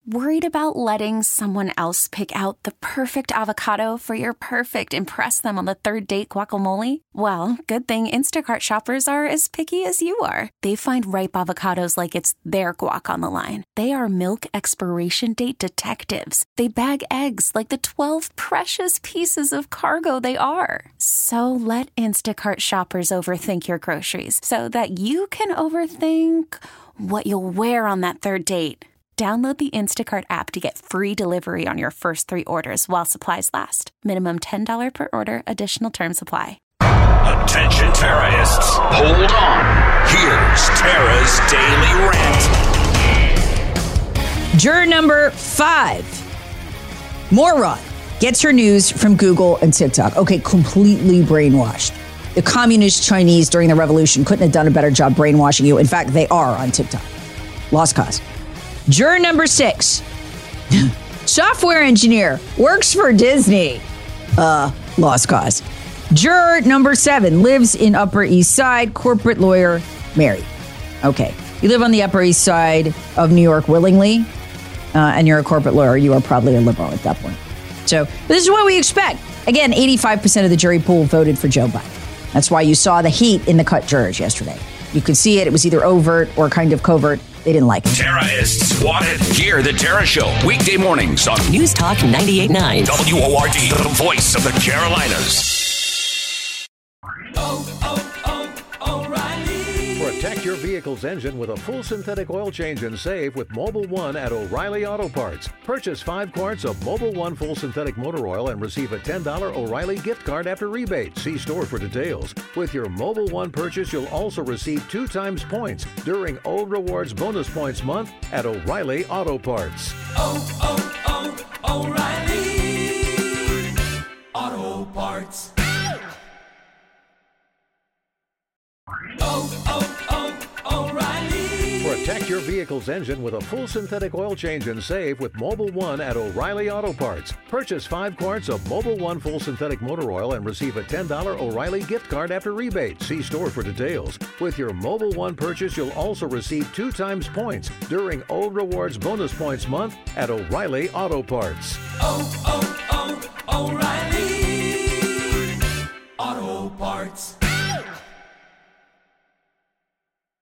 Worried about letting someone else pick out the perfect avocado for your perfect impress them on the third date guacamole? Well, good thing Instacart shoppers are as picky as you are. They find ripe avocados like it's their guac on the line. They are milk expiration date detectives. They bag eggs like the 12 precious pieces of cargo they are. So let Instacart shoppers overthink your groceries so that you can overthink what you'll wear on that third date. Download the Instacart app to get free delivery on your first 3 orders while supplies last. Minimum $10 per order. Additional terms apply. Attention terrorists. Hold on. Here's Tara's Daily Rant. Juror number 5. Moron gets her news from Google and TikTok. Okay, completely brainwashed. The communist Chinese during the revolution couldn't have done a better job brainwashing you. In fact, they are on TikTok. Lost cause. Juror number 6. Software engineer works for Disney. Lost cause. Juror number 7 lives in Upper East Side, corporate lawyer, married. Okay. You live on the Upper East Side of New York willingly, and you're a corporate lawyer. You are probably a liberal at that point. So this is what we expect. Again, 85% of the jury pool voted for Joe Biden. That's why you saw the heat in the cut jurors yesterday. You could see it. It was either overt or kind of covert. They didn't like it. Terrorists wanted. Hear the Tara Show weekday mornings on News Talk 98.9 WORD, the voice of the Carolinas. Protect your vehicle's engine with a full synthetic oil change and save with Mobil 1 at O'Reilly Auto Parts. Purchase 5 quarts of Mobil 1 full synthetic motor oil and receive a $10 O'Reilly gift card after rebate. See store for details. With your Mobil 1 purchase, you'll also receive 2 times points during Old Rewards Bonus Points Month at O'Reilly Auto Parts. O'Reilly Auto Parts. O'Reilly. Protect your vehicle's engine with a full synthetic oil change and save with Mobil 1 at O'Reilly Auto Parts. Purchase 5 quarts of Mobil 1 full synthetic motor oil and receive a $10 O'Reilly gift card after rebate. See store for details. With your Mobil 1 purchase, you'll also receive 2 times points during Old Rewards Bonus Points Month at O'Reilly Auto Parts. O'Reilly Auto Parts.